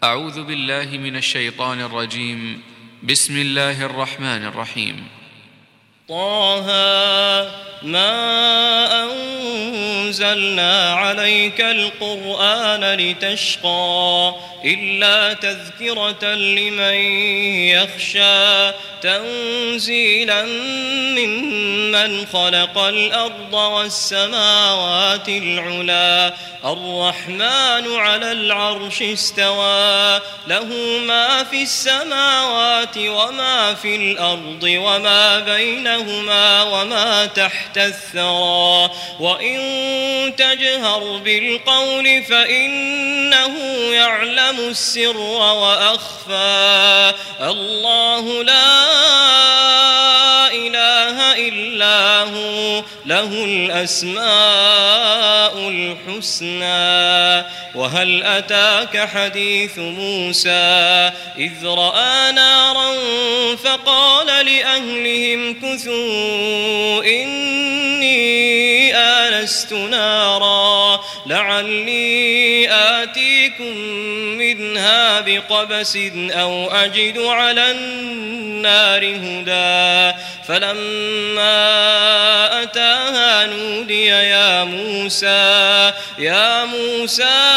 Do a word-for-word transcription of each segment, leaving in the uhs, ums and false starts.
أعوذ بالله من الشيطان الرجيم. بسم الله الرحمن الرحيم. طه ما أنزلنا عليك القرآن لتشقى إلا تذكرة لمن يخشى تنزيلا ممن خلق الأرض والسماوات العلى الرحمن على العرش استوى له ما في السماوات وما في الأرض وما بينهما وما تحت الثرى وإن تجهر بالقول فإنه يعلم السر وأخفى الله لا إله إلا هو له الأسماء الحسنى. وهل أتاك حديث موسى إذ رأى نارا فقال لأهلهم كثوا إني آنست نارا لعلي آتيكم منها بقبس أو أجد على النار هدى فلما أتاها نودي يا موسى يا موسى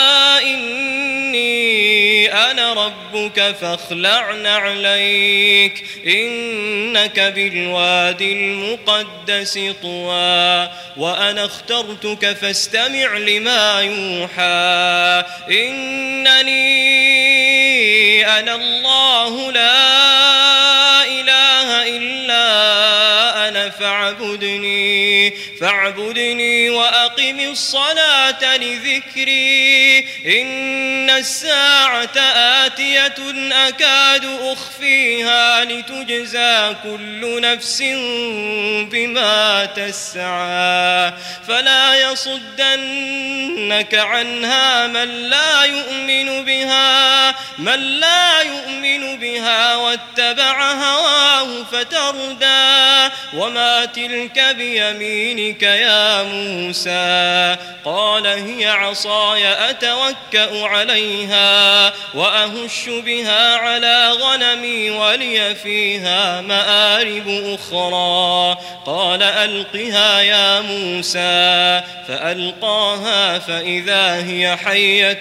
إني أنا ربك فاخلع نعليك إنك بالوادي المقدس طوى وأنا اخترتك فاستمع لما يوحى إنني أنا الله لا إله إلا أنا فاعبدني فاعبدني وأقم الصلاة لذكري إن الساعة آتية أكاد أخفيها لتجزى كل نفس بما تسعى فلا يصدنك عنها من لا يؤمن بها من لا يؤمن بها واتبع هواه فتردى وما تلك بيمينك يا موسى قال هي عصاي أتوكأ عليها وأهش بها على غنمي ولي فيها مآرب أخرى قال ألقها يا موسى فألقاها فإذا هي حية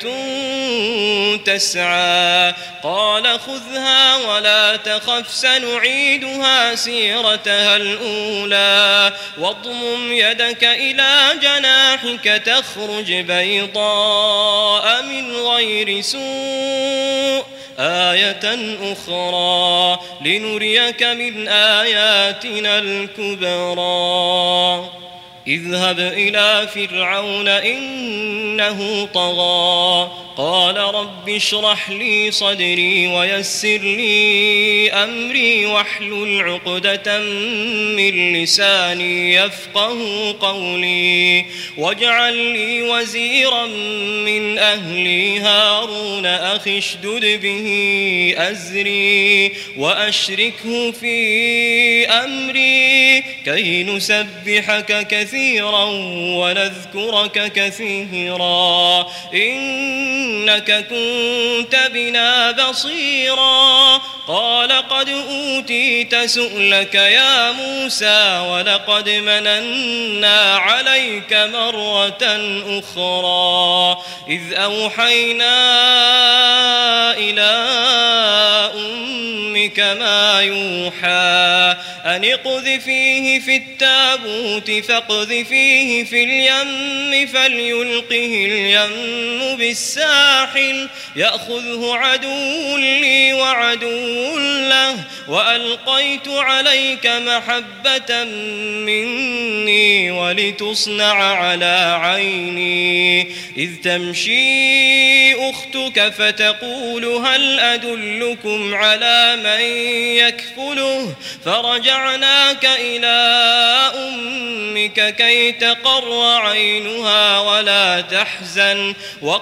تسعى قال خذها ولا تخف سنعيدها سيرتها الأولى واضمم يدك إلى جناحك تخرج بيضاء من غير سوء آية أخرى لنريك من آياتنا الكبرى اذهب إلى فرعون إنه طغى قال رب اشرح لي صدري ويسر لي أمري واحلل عقدة من لساني يفقه قولي واجعل لي وزيرا من أهلي هارون أخي اشدد به أزري وأشركه في أمري كي نسبحك كثيرا ونذكرك كثيرا إنك كنت بنا بصيرا قال قد أوتيت سؤلك يا موسى ولقد مننا عليك مرة أخرى إذ أوحينا إلى أمك ما يوحى أن اقذفيه في التابوت فاقذفيه في اليم فليلقه اليم بالساحل يأخذه عدو لي وعدو له وألقيت عليك محبة مني ولتصنع على عيني إذ تمشي أختك فتقول هل أدلكم على من يكفله فرجعناك إلى أمك كي تقر عينها ولا تحزن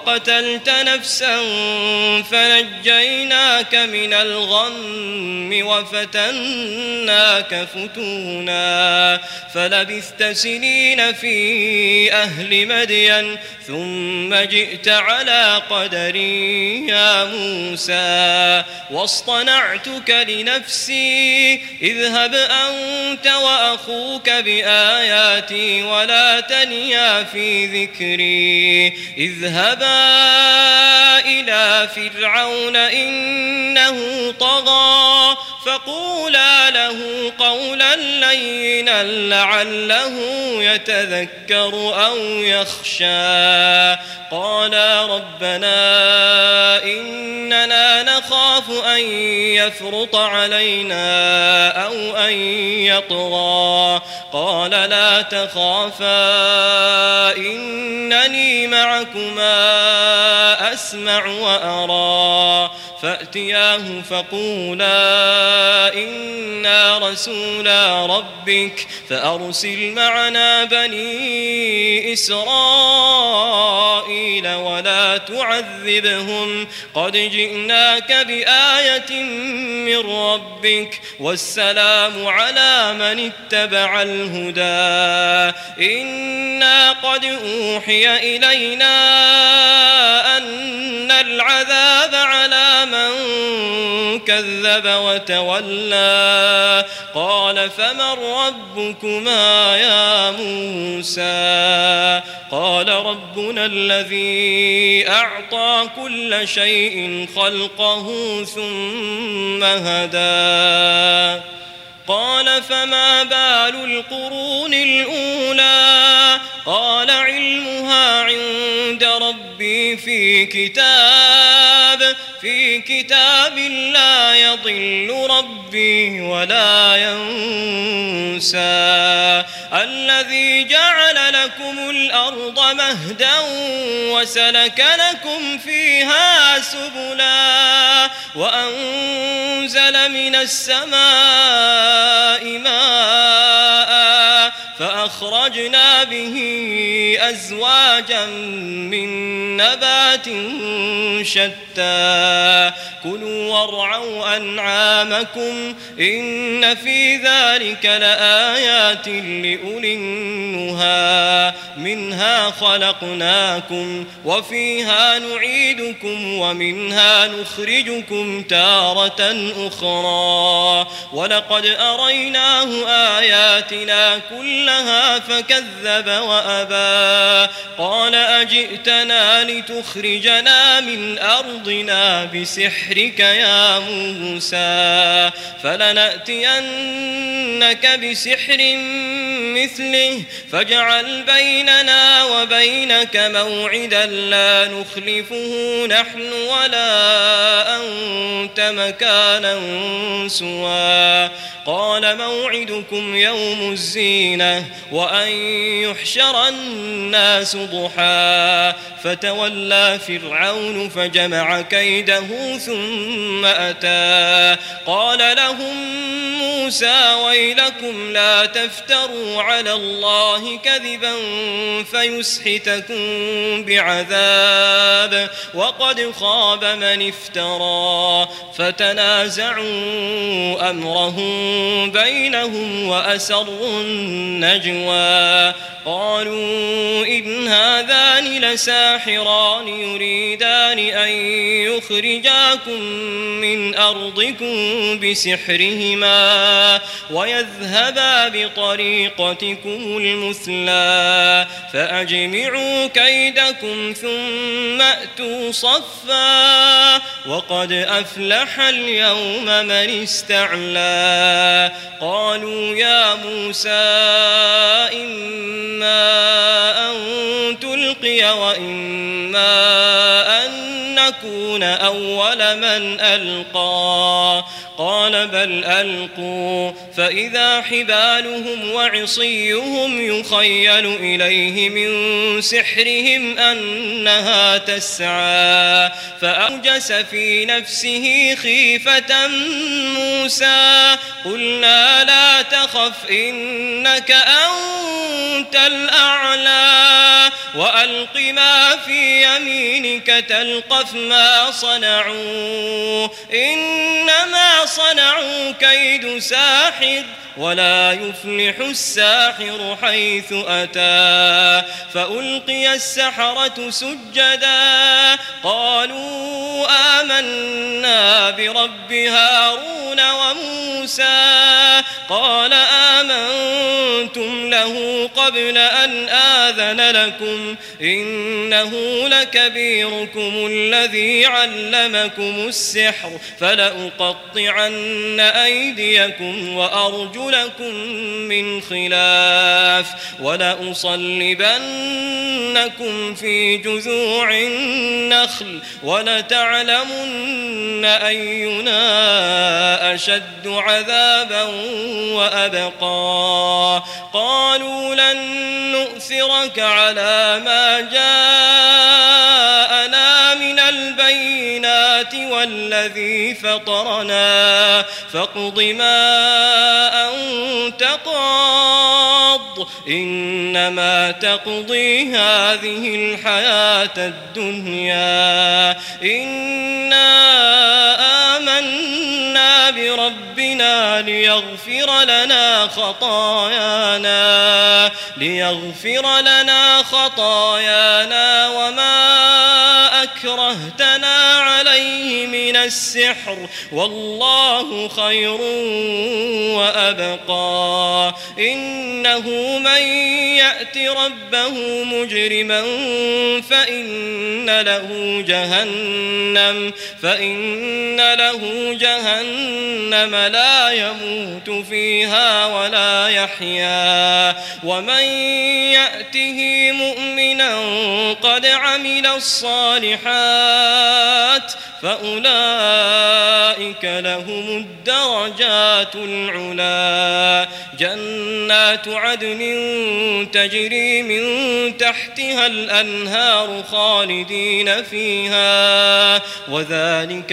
وقتلت نفسا فنجيناك من الغم وفتناك فتونا فلبثت سنين في أهل مدين ثم جئت على قدري يا موسى واصطنعتك لنفسي اذهب أنت وأخوك بآياتي ولا تنيا في ذكري اذهبا إلى فرعون إنه طغى فقولا له قولا لينا لعله يتذكر أو يخشى قالا ربنا إننا نخاف أن يفرط علينا أو أن يطغى قال لا تخافا إنني معكما أسمع وأرى فأتياه فقولا إنا رسولا ربك فأرسل معنا بني إسرائيل ولا تعذبهم قد جئناك بآية من ربك والسلام على من اتبع الهدى إنا قد أوحي إلينا أن العذاب على من كذب وتولى قال فمن ربكما يا موسى قال ربنا الذي أعطى كل شيء خلقه ثم هدى قال فما بال القرون الأولى قال علمها عند ربي في كتاب في كتاب لا يضل ربي ولا ينسى الذي جعل لكم الأرض مهدا وسلك لكم فيها سبلا وأنزل من السماء ماء فأخرجنا به أزواجا من نبات شتى كلوا وارعوا أنعامكم إن في ذلك لآيات لأولي النهى منها خلقناكم وفيها نعيدكم ومنها نخرجكم تارة أخرى ولقد أريناه آياتنا كلها فكذب وأبى قال أجئتنا لتخرجنا من أرضنا بسحرك يا موسى فلنأتينك بسحر مثله فاجعل بيننا وبينك موعدا لا نخلفه نحن ولا أنت مكانا سوى قال موعدكم يوم الزينة وأن يحشر الناس ضحى فتولى فرعون فجمع كيده ثم أتى قال لهم موسى ويلكم لا تفتروا على الله كذبا فيسحتكم بعذاب وقد خاب من افترى فتنازعوا أمرهم بينهم وأسروا النجوى قالوا إن هذان لساحران يريدان أن يخرجاكم من أرضكم بسحرهما ويذهبا بطريقتكم المثلى فأجمعوا كيدكم ثم أتوا صفا وقد أفلح اليوم من استعلى قالوا يا موسى إما أن تلقي وإما أن نكون أول من ألقى قال بل ألقوا فإذا حبالهم وعصيهم يخيل إليه من سحرهم أنها تسعى فأوجس في نفسه خيفة موسى قلنا لا تخف إنك أنت الأعلى وألق ما في يمينك تلقف ما صنعوا إنما صنعوا كيد ساحر ولا يفلح الساحر حيث أتى فألقي السحرة سجدا قالوا آمنا برب هارون وموسى قال آمنتم له قبل أن آذن لكم إنه لكبيركم الذي علمكم السحر فلأقطعن أيديكم وأرجلكم لكم من خلاف ولأصلبنكم في جذوع النخل ولتعلمن أينا أشد عذابا وأبقى قالوا لن نؤثرك على ما جاءنا من البينات والذي فطرنا فاقض ما أنت قاض إنما تقضي هذه الحياة الدنيا إنا آمنا بربنا ليغفر لنا خطايانا ليغفر لنا خطايانا وما أكرهتنا عليه من السحر والله خير وأبقى إنه من يأت ربه مجرما فإن له جهنم فإن له جهنم لا يموت فيها ولا يحيا ومن يأته مؤمنا قد عمل الصالحات فأولئك لهم الدرجات العلا جنات عدن تجري من تحتها الأنهار خالدين فيها وذلك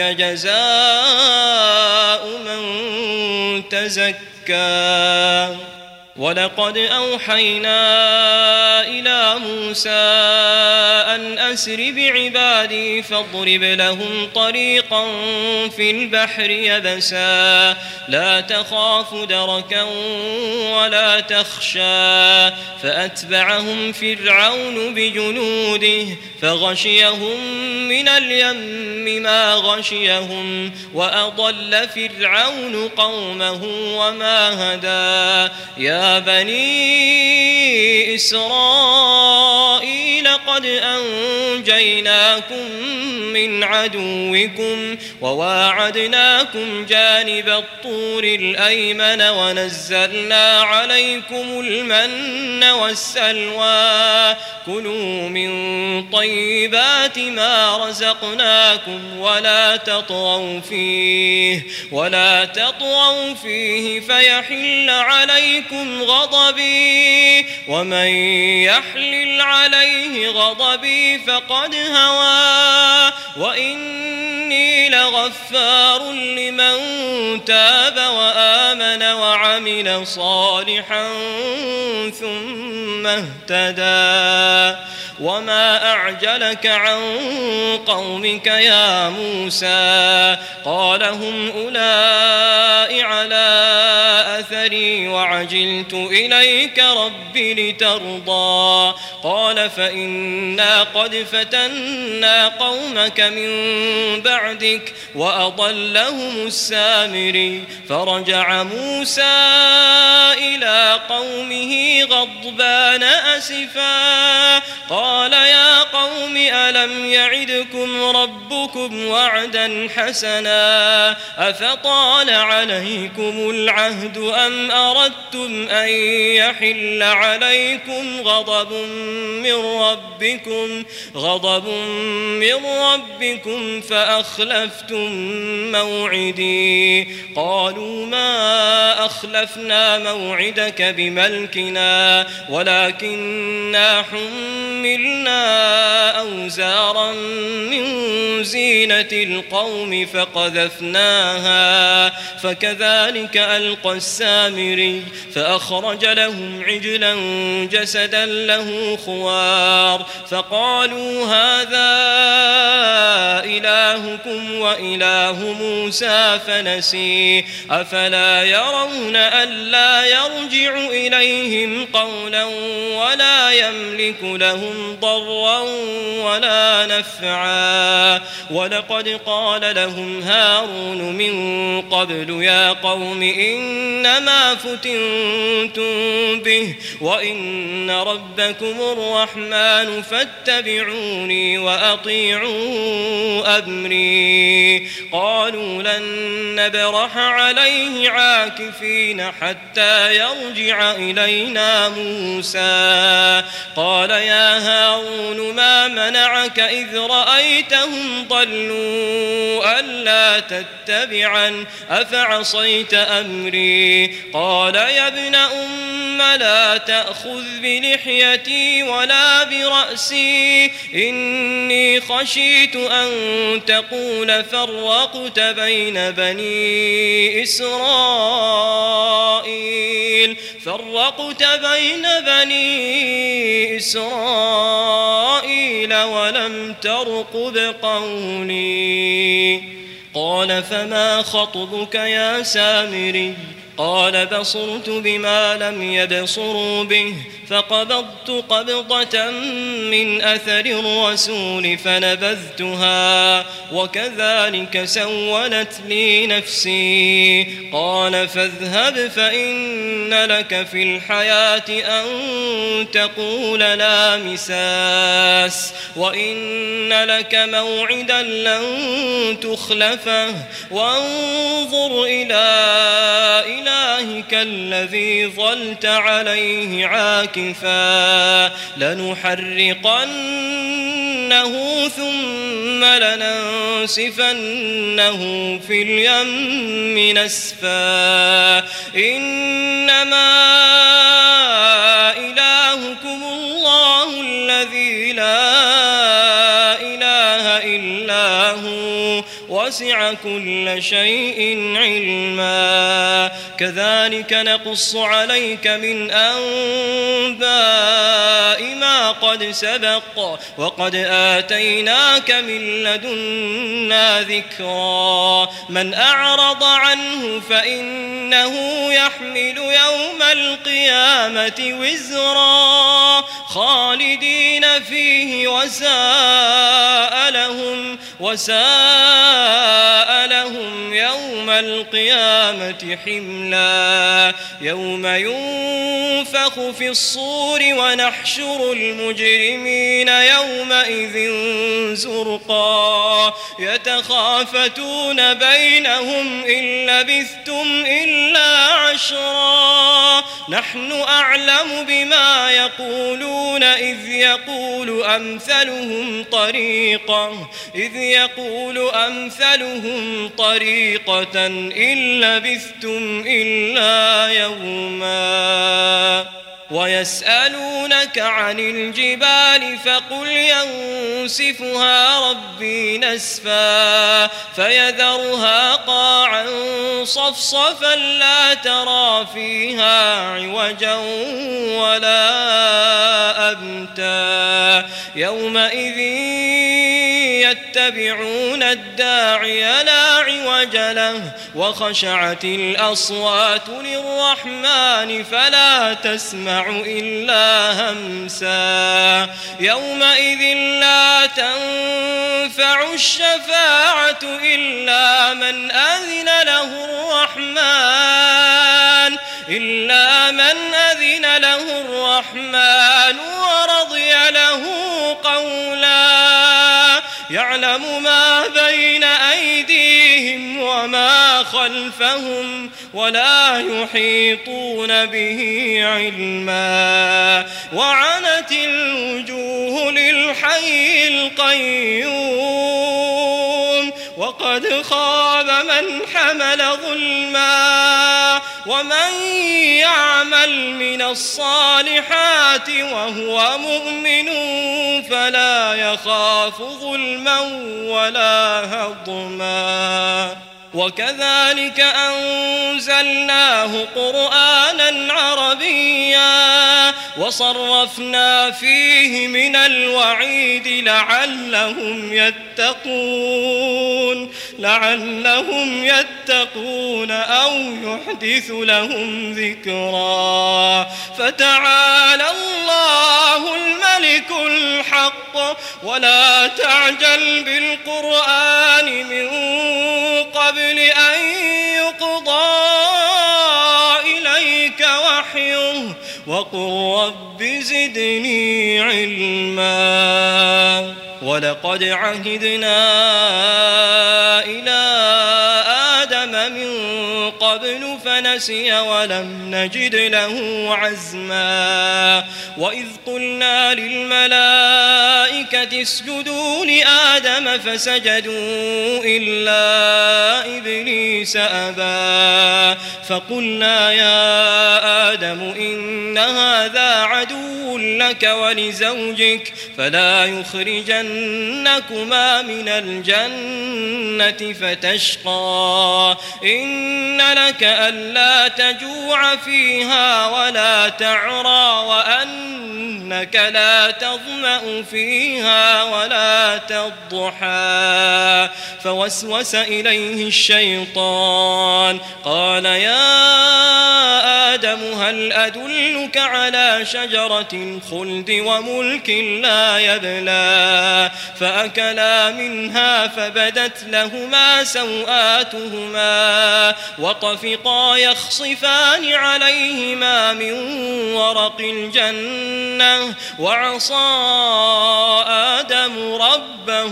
جزاء من تزكى ولقد أوحينا إلى موسى أن أسر بعبادي فاضرب لهم طريقا في البحر يبسا لا تخاف دركا ولا تخشى فأتبعهم فرعون بجنوده فغشيهم من اليم ما غشيهم وأضل فرعون قومه وما هدى يا بني إسرائيل قد أنجيناكم من عدوكم وواعدناكم جانب الطور الأيمن ونزلنا عليكم المن والسلوى كلوا من طيبات ما رزقناكم ولا تطغوا فيه ولا تطغوا فيه فيحل عليكم غضبي ومن يحلل عليه غضبي فقد هوى وإني لغفار لمن تاب وآمن وعمل صالحا ثم اهتدى وما أعجلك عن قومك يا موسى قال هم أولئك على أثري وعجلت إليك رب لترضى قال فإنا قد فتنا قومك من بعدك وأضلهم السامري فرجع موسى إلى قومه غضبان أسفا قال يا قوم ألم يعدكم ربكم وعدا حسنا أفطال عليكم العهد أم أردتم أن يحل عليكم غضب من ربكم غضب من ربكم فأخلفتم موعدي قالوا ما أخلفنا موعدك بملكنا ولكننا حملنا حملنا أوزارا من زينة القوم فقذفناها فكذلك ألقى السامري فأخرج لهم عجلا جسدا له خوار فقالوا هذا إلهكم وإله موسى فنسي أفلا يرون ألا يرجع إليهم قولا ولا يملك لهم ضرا ولا نفعا ولقد قال لهم هارون من قبل يا قوم إنما فتنتم به وإن ربكم الرحمن فاتبعوني وأطيعوا أمري قالوا لن نبرح عليه عاكفين حتى يرجع إلينا موسى قال يا هارون ما منعك إذ رأيتهم ضلوا ألا تتبعا أفعصيت أمري قال يا ابن أم لا تأخذ بلحيتي ولا برأسي إني خشيت أن تقول فرقت بين بني إسرائيل فرقت بين بني إسرائيل ولم ترقب قولي قال فما خطبك يا سامري قال بصرت بما لم يبصروا به فقبضت قبضة من أثر الرسول فنبذتها وكذلك سولت لي نفسي قال فاذهب فإن لك في الحياة أن تقول لا مساس وإن لك موعدا لن تخلفه وانظر إلى إلهك الذي ظلت عليه عاكفا لنحرقنه ثم لننسفنه في اليم نسفا إنما إلهكم الله الذي لا إله إلا هو وسع كل شيء علما كذلك نقص عليك من أنباء ما قد سبق وقد آتيناك من لدنا ذكرا من أعرض عنه فإنه يحمل يوم القيامة وزرا خالدين فيه وساء لهم وساء لهم يوم القيامة حملا يوم ينفخ في الصور ونحشر المجرمين يومئذ زرقا يتخافتون بينهم إن لبثتم إلا عشرا نحن أعلم بما يقولون إذ يقول أمثلهم طريقة إذ يقول أمثلهم طريقة إن لبثتم إلا يوما ويسألونك عن الجبال فقل ينسفها ربي نسفا فيذرها قاعا صفصفا لا ترى فيها عوجا ولا أمتا يومئذ يتبعون الداعي لا عوج له وخشعت الأصوات للرحمن فلا تسمع إلا همسا يومئذ لا تنفع الشفاعة إلا من أذن له الرحمن إلا من أذن له الرحمن ورضي له قولا يعلم ما بين أيديهم وما خلفهم ولا يحيطون به علما وعنت الوجوه للحي القيوم وقد خاب من حمل ظلما ومن يعمل من الصالحات وهو مؤمن فلا يخاف ظلما ولا هضما وكذلك أنزلناه قرآنا عربيا وصرفنا فيه من الوعيد لعلهم يتقون لعلهم يتقون أو يحدث لهم ذكرا فتعالى الله الملك الحق ولا تعجل بالقرآن من قبل أن يقضى إليك وحيه وقل رب زدني علما ولقد عهدنا إلى آدم من قبل فنسي ولم نجد له عزما وإذ قلنا للملائكة اسجدوا لآدم فسجدوا إلا إبليس أبى فقلنا يا آدم إن هذا عدو لك ولزوجك فلا يخرجنكما من الجنة فتشقى إن لك ألا تجوع فيها ولا تعرى وأنك لا تظمأ فيها ولا تضحى فوسوس إليه الشيطان قال يا آدم هل أدلك على شجرة الخلد وملك لا يبلى فأكلا منها فبدت لهما سوآتهما وطفقا يخصفان عليهما من ورق الجنة وعصى آدم ربه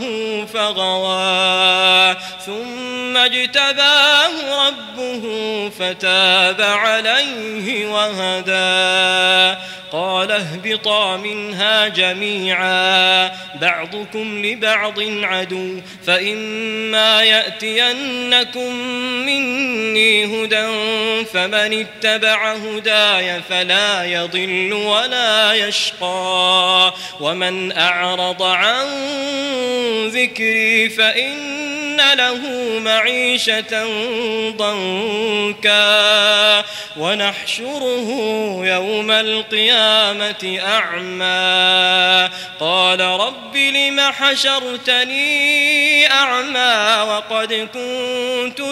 فغوى ثم اجتباه ربه فتاب عليه وهدى قال اهبطا منها جميعا بعضكم لبعض عدو فإما يأتينكم مني هدى فمن اتبع هداي فلا يضل ولا يشقى ومن أعرض عن ذكري فإن له معيشة ضنكا ونحشره يوم القيامة أعمى قال رب لم حشرتني أعمى وقد كنت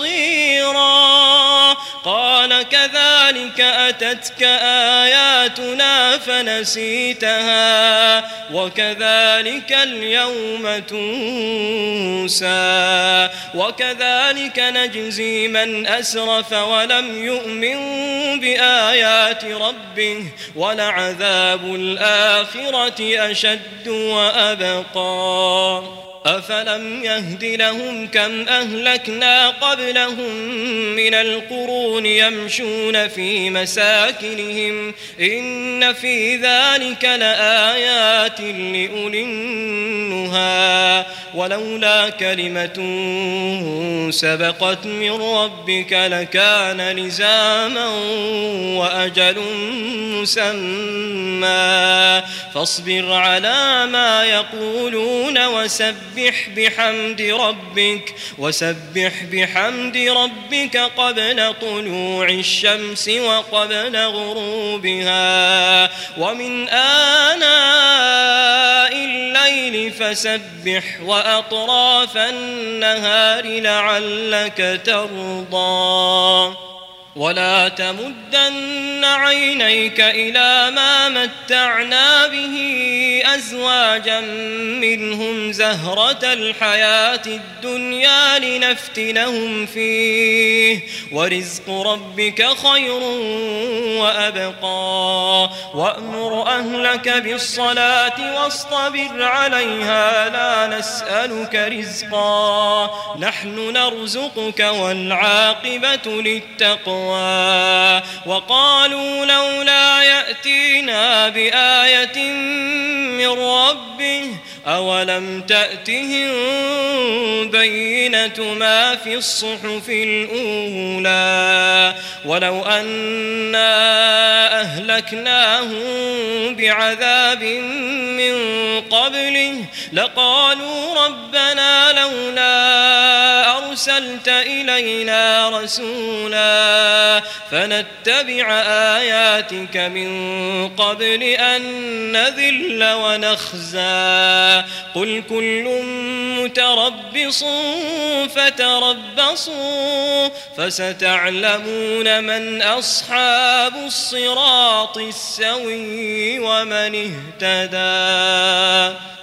بصيرا قال كذلك أتتك آياتنا فنسيتها وكذلك اليوم تنسى وكذلك نجزي من أسرف ولم يؤمن بآيات ربه ولعذاب الآخرة أشد وأبقى أفلم يهد لهم كم أهلكنا قبلهم من القرون يمشون في مساكنهم إن في ذلك لآيات لأولي النهى ولولا كلمة سبقت من ربك لكان لزاما وأجل مسمى فاصبر على ما يقولون وسبح بحمد ربك وسبح بحمد ربك قبل طلوع الشمس وقبل غروبها ومن آناء الليل فسبح وأطراف النهار لعلك ترضى ولا تمدن عينيك إلى ما متعنا به أزواجا منهم زهرة الحياة الدنيا لنفتنهم فيه ورزق ربك خير وأبقى وأمر أهلك بالصلاة واصطبر عليها لا نسألك رزقا نحن نرزقك والعاقبة للتقوى وقالوا لولا يأتينا بآية من ربه أولم تأتهم البينة ما في الصحف الأولى ولو أنا أهلكناهم بعذاب من قبله لقالوا ربنا لولا أرسلت إلينا رسولا فنتبع آياتك من قبل أن نذل ونخزى قل كل متربص فتربصوا فستعلمون من أصحاب الصراط السوي ومن اهتدى.